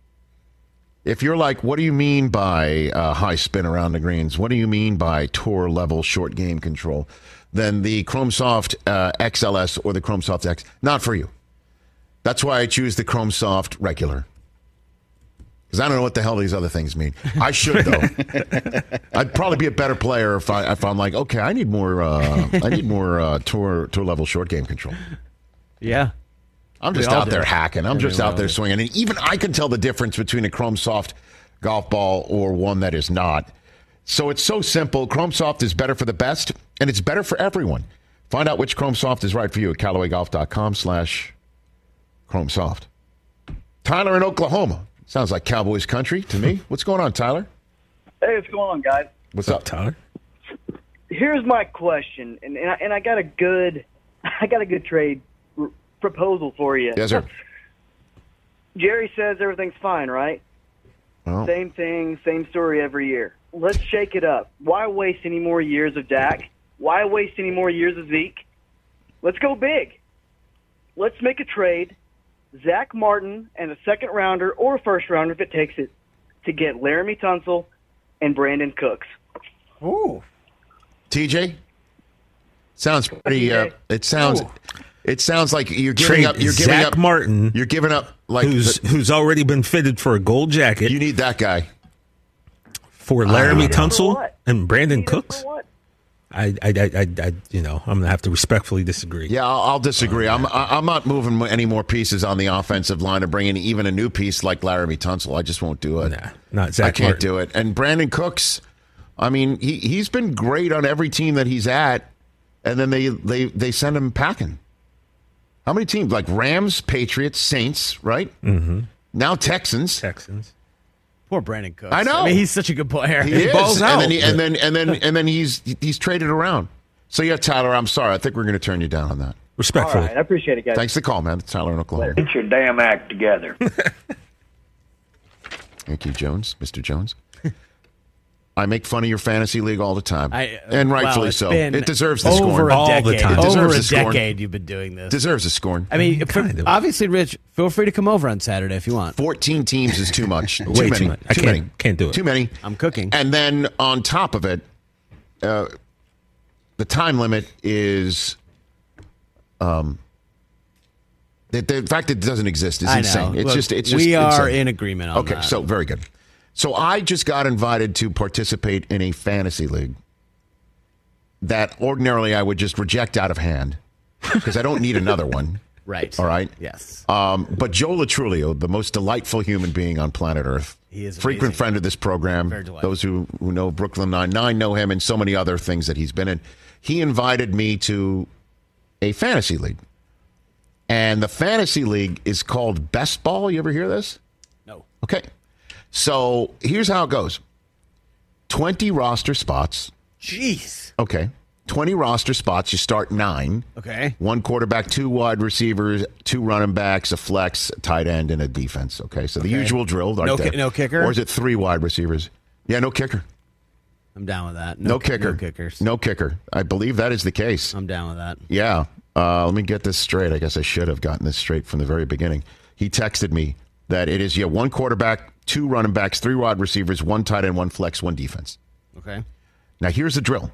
Speaker 1: If you're like, what do you mean by high spin around the greens? What do you mean by tour level short game control? Then the Chrome Soft XLS or the Chrome Soft X, not for you. That's why I choose the Chrome Soft regular. Because I don't know what the hell these other things mean. I should, though. I'd probably be a better player if I'm like, okay, I need more tour level short game control.
Speaker 4: Yeah.
Speaker 1: I'm just out there hacking. I'm just out there swinging. And even I can tell the difference between a Chrome Soft golf ball or one that is not. So it's so simple. Chrome Soft is better for the best, and it's better for everyone. Find out which Chrome Soft is right for you at CallawayGolf.com/Chrome Soft. Tyler in Oklahoma. Sounds like Cowboys country to me. What's going on, Tyler?
Speaker 7: Hey, what's going on, guys?
Speaker 1: What's up, Tyler?
Speaker 7: Here's my question, and I got a good trade proposal for you.
Speaker 1: Yes, sir.
Speaker 7: Jerry says everything's fine, right?
Speaker 1: Well,
Speaker 7: same thing, same story every year. Let's shake it up. Why waste any more years of Dak? Why waste any more years of Zeke? Let's go big. Let's make a trade, Zach Martin and a second rounder or a first rounder if it takes it, to get Laramie Tunsil and Brandon Cooks.
Speaker 4: Ooh.
Speaker 1: TJ? Sounds pretty it sounds like you're giving up
Speaker 5: Zach Martin.
Speaker 1: You're giving up like
Speaker 5: who's already been fitted for a gold jacket.
Speaker 1: You need that guy.
Speaker 5: For Laramie Tunsil and Brandon Cooks? I'm gonna have to respectfully disagree.
Speaker 1: Yeah, I'll disagree. I'm not moving any more pieces on the offensive line or bringing even a new piece like Laramie Tunsil. I just won't do it.
Speaker 5: Nah, not Zach
Speaker 1: I can't
Speaker 5: Martin.
Speaker 1: do it. And Brandon Cooks, I mean, he's been great on every team that he's at, and then they send him packing. How many teams? Like Rams, Patriots, Saints, right?
Speaker 5: Mm-hmm.
Speaker 1: Now Texans.
Speaker 4: Poor Brandon Cooks.
Speaker 1: I know.
Speaker 4: I mean, he's such a good player.
Speaker 1: He is.
Speaker 4: balls out.
Speaker 1: And then he's traded around. So yeah, Tyler, I'm sorry. I think we're going to turn you down on that.
Speaker 5: Respectfully.
Speaker 7: All right, I appreciate it, guys.
Speaker 1: Thanks for the call, man. It's Tyler in Oklahoma.
Speaker 11: Get your damn act together.
Speaker 1: Thank you, Jones. Mr. Jones. I make fun of your fantasy league all the time,
Speaker 4: and
Speaker 1: rightfully
Speaker 4: it's
Speaker 1: so.
Speaker 4: been
Speaker 1: It deserves the
Speaker 4: over
Speaker 1: scorn.
Speaker 4: a decade.
Speaker 1: It deserves
Speaker 4: Over
Speaker 1: the
Speaker 4: a
Speaker 1: scorn.
Speaker 4: decade you've been doing this.
Speaker 1: Deserves a scorn.
Speaker 4: I mean, obviously, Rich, feel free to come over on Saturday if you want.
Speaker 1: 14 teams is too much.
Speaker 5: Way too much. I can't do it.
Speaker 1: Too many.
Speaker 4: I'm cooking.
Speaker 1: And then on top of it, the time limit is, the fact that it doesn't exist is insane.
Speaker 4: Know.
Speaker 1: It's
Speaker 4: Look,
Speaker 1: just
Speaker 4: we are
Speaker 1: insane.
Speaker 4: in agreement on that.
Speaker 1: Okay, so very good. So I just got invited to participate in a fantasy league that ordinarily I would just reject out of hand because I don't need another one.
Speaker 4: Right.
Speaker 1: All right?
Speaker 4: Yes.
Speaker 1: But Joe Latrulio, the most delightful human being on planet Earth,
Speaker 4: he is
Speaker 1: frequent
Speaker 4: amazing.
Speaker 1: friend of this program.
Speaker 4: Very delightful.
Speaker 1: Those who know Brooklyn Nine-Nine know him and so many other things that he's been in. He invited me to a fantasy league. And the fantasy league is called Best Ball. You ever hear this?
Speaker 4: No.
Speaker 1: Okay. So here's how it goes. 20 roster spots.
Speaker 4: Jeez.
Speaker 1: Okay. 20 roster spots. You start 9.
Speaker 4: Okay.
Speaker 1: 1 quarterback, 2 wide receivers, 2 running backs, a flex, a tight end, and a defense. Okay. So the usual drill. Right there.
Speaker 4: No kicker?
Speaker 1: Or is it 3 wide receivers? Yeah, no kicker.
Speaker 4: I'm down with that.
Speaker 1: No kicker.
Speaker 4: No kickers.
Speaker 1: No kicker. I believe that is the case.
Speaker 4: I'm down with that.
Speaker 1: Yeah. Let me get this straight. I guess I should have gotten this straight from the very beginning. He texted me that it is 1 quarterback, 2 running backs, 3 wide receivers, 1 tight end, 1 flex, 1 defense.
Speaker 4: Okay.
Speaker 1: Now, here's the drill.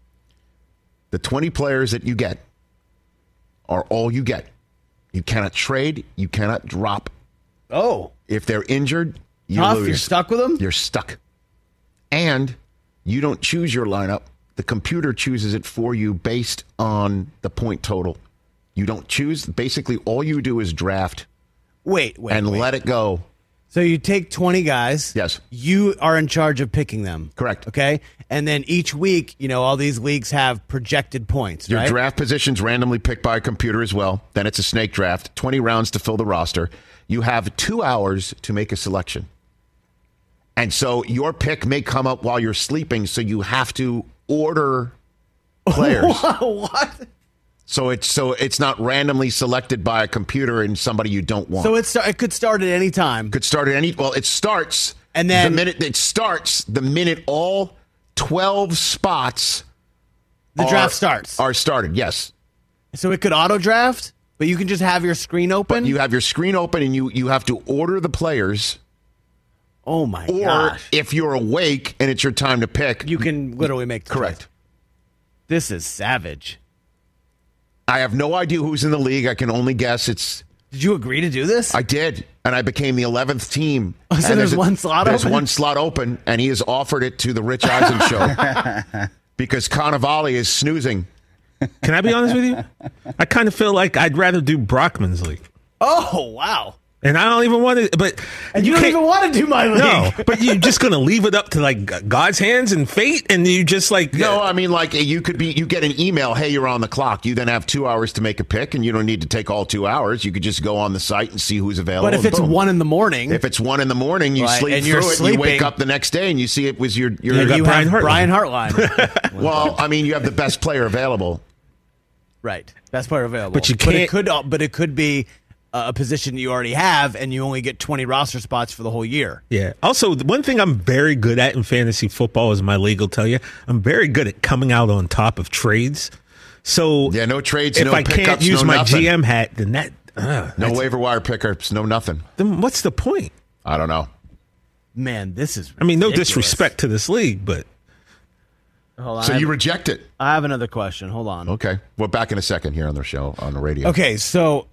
Speaker 1: The 20 players that you get are all you get. You cannot trade. You cannot drop.
Speaker 4: Oh.
Speaker 1: If they're injured, you
Speaker 4: Tough,
Speaker 1: lose.
Speaker 4: you're stuck with them?
Speaker 1: You're stuck. And you don't choose your lineup. The computer chooses it for you based on the point total. You don't choose. Basically, all you do is draft
Speaker 4: Wait.
Speaker 1: let it go.
Speaker 4: So you take 20 guys.
Speaker 1: Yes.
Speaker 4: You are in charge of picking them.
Speaker 1: Correct.
Speaker 4: Okay. And then each week, all these leagues have projected points,
Speaker 1: Your
Speaker 4: right?
Speaker 1: draft position's randomly picked by a computer as well. Then it's a snake draft, 20 rounds to fill the roster. You have 2 hours to make a selection. And so your pick may come up while you're sleeping, so you have to order players.
Speaker 4: What?
Speaker 1: So it's not randomly selected by a computer and somebody you don't want.
Speaker 4: So it could start at any time.
Speaker 1: Could start at any. Well, it starts,
Speaker 4: and then
Speaker 1: the minute all 12 spots.
Speaker 4: The draft starts.
Speaker 1: Are started. Yes.
Speaker 4: So it could auto draft, but you can just have your screen open.
Speaker 1: But you have your screen open, and you have to order the players.
Speaker 4: Oh my
Speaker 1: gosh! Or if you're awake and it's your time to pick,
Speaker 4: you can literally make the
Speaker 1: correct.
Speaker 4: Choice. This is savage.
Speaker 1: I have no idea who's in the league. I can only guess.
Speaker 4: Did you agree to do this?
Speaker 1: I did, and I became the 11th team.
Speaker 4: Oh, so there's one slot open?
Speaker 1: There's one slot open, and he has offered it to the Rich Eisen show because Cannavale is snoozing.
Speaker 5: Can I be honest with you? I kind of feel like I'd rather do Brockman's league.
Speaker 4: Oh, wow.
Speaker 5: And I don't even want to, but
Speaker 4: and you don't even want to do my league.
Speaker 5: No, but you're just going to leave it up to like God's hands and fate, and you just like
Speaker 1: no. I mean, like you get an email, hey, you're on the clock. You then have 2 hours to make a pick, and you don't need to take all 2 hours. You could just go on the site and see who's available.
Speaker 4: But if it's 1 in the morning,
Speaker 1: you sleep
Speaker 4: and
Speaker 1: through
Speaker 4: you're
Speaker 1: it.
Speaker 4: Sleeping,
Speaker 1: you wake up the next day and you see it was your
Speaker 4: you have Brian Hartline.
Speaker 1: Well, I mean, you have the best player available.
Speaker 4: Right, best player available.
Speaker 5: But you can't.
Speaker 4: But it could be a position you already have, and you only get 20 roster spots for the whole year.
Speaker 5: Yeah. Also, the one thing I'm very good at in fantasy football, as my league will tell you, I'm very good at coming out on top of trades. So
Speaker 1: yeah, no trades,
Speaker 5: if
Speaker 1: no
Speaker 5: I
Speaker 1: pickups,
Speaker 5: can't use
Speaker 1: no
Speaker 5: my
Speaker 1: nothing.
Speaker 5: GM hat, then
Speaker 1: no waiver wire pickups, no nothing.
Speaker 5: Then what's the point?
Speaker 1: I don't know.
Speaker 4: Man, this is ridiculous.
Speaker 5: I mean, no disrespect to this league, but
Speaker 4: hold on.
Speaker 1: So you reject it?
Speaker 4: I have another question. Hold on.
Speaker 1: Okay, we're back in a second here on the show on the radio.
Speaker 4: Okay, so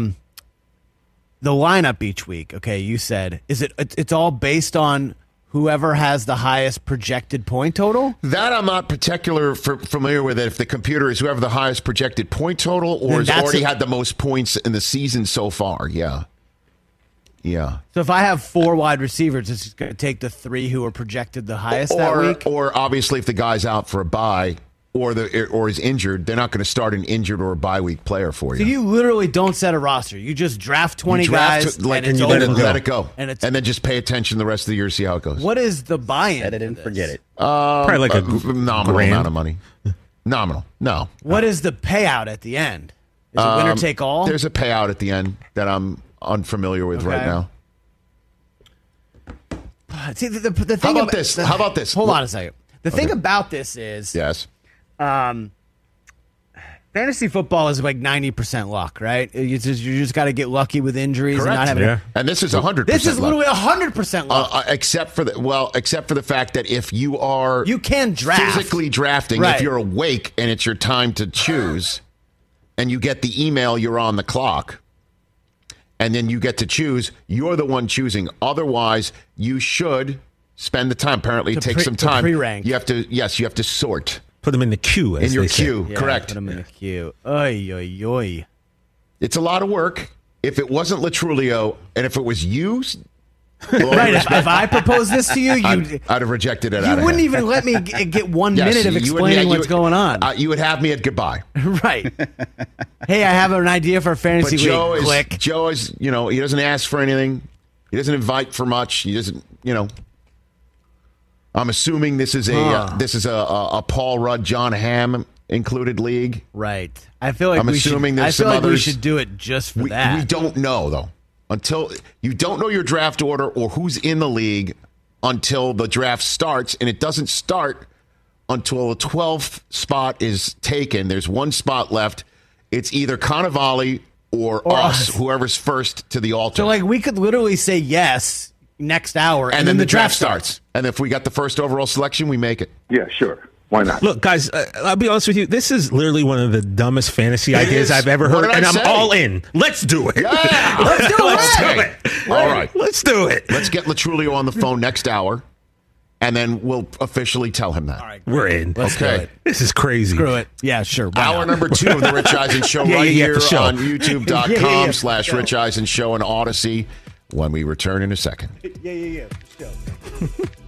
Speaker 4: the lineup each week, okay, you said, it's all based on whoever has the highest projected point total?
Speaker 1: That I'm not familiar with it. If the computer is whoever the highest projected point total or has already had the most points in the season so far, yeah. Yeah.
Speaker 4: So if I have 4 wide receivers, it's just going to take the 3 who are projected the highest that week?
Speaker 1: Or obviously if the guy's out for a bye or is injured, they're not going to start an injured or a bye week player for you.
Speaker 4: So you literally don't set a roster. You just draft 20 guys
Speaker 1: and you let it go. And then just pay attention the rest of the year to see how it goes.
Speaker 4: What is the buy-in?
Speaker 12: Set it and forget it.
Speaker 5: Probably like a
Speaker 1: nominal amount of money. Nominal. No.
Speaker 4: What is the payout at the end? Is it winner take all?
Speaker 1: There's a payout at the end that I'm unfamiliar with right now.
Speaker 4: See, the thing
Speaker 1: How about this? How about this?
Speaker 4: Hold on a second. The thing about this is,
Speaker 1: yes,
Speaker 4: fantasy football is like 90% luck, right? You just got to get lucky with injuries.
Speaker 1: Correct.
Speaker 4: And not having
Speaker 1: and this is 100%.
Speaker 4: This is literally 100% luck.
Speaker 1: Except for the fact that if you
Speaker 4: can draft
Speaker 1: physically drafting,
Speaker 4: right.
Speaker 1: If you're awake and it's your time to choose, and you get the email, you're on the clock. And then you get to choose. You're the one choosing. Otherwise, you should spend the time. Apparently, it takes some time.
Speaker 4: Pre-rank.
Speaker 1: You have to sort.
Speaker 5: Put them in the queue.
Speaker 1: In your queue, correct.
Speaker 4: Put them in the queue. Oy, oy, oy.
Speaker 1: It's a lot of work. If it wasn't Latrulio, and if it was you,
Speaker 4: right? If I proposed this to you,
Speaker 1: I'd have rejected it.
Speaker 4: You wouldn't even let me get 1 minute of explaining what's going on.
Speaker 1: You would have me at goodbye.
Speaker 4: Right. Hey, I have an idea for a fantasy league. Click.
Speaker 1: Joe is, he doesn't ask for anything. He doesn't invite for much. He doesn't, I'm assuming this is a Paul Rudd, John Hamm included league.
Speaker 4: Right. I feel like
Speaker 1: we
Speaker 4: should do it just for that.
Speaker 1: We don't know though. Until you don't know your draft order or who's in the league until the draft starts, and it doesn't start until the 12th spot is taken. There's one spot left. It's either Cannavale or us, whoever's first to the altar.
Speaker 4: So, we could literally say yes next hour,
Speaker 1: and then the draft starts. And if we got the first overall selection, we make it.
Speaker 11: Yeah, sure. Why not?
Speaker 5: Look, guys, I'll be honest with you. This is literally one of the dumbest fantasy ideas I've ever heard, and I'm all in. Let's do it.
Speaker 1: Yeah,
Speaker 5: let's do it.
Speaker 1: All right,
Speaker 5: let's do it.
Speaker 1: Let's get Latrulio on the phone next hour, and then we'll officially tell him that.
Speaker 4: All right,
Speaker 5: we're in.
Speaker 4: Let's do it.
Speaker 5: This is crazy.
Speaker 4: Screw it. Yeah, sure.
Speaker 1: Hour number 2 of the Rich Eisen Show here on YouTube.com/Rich Eisen Show and Odyssey. when we return in a second.
Speaker 4: Yeah. Still.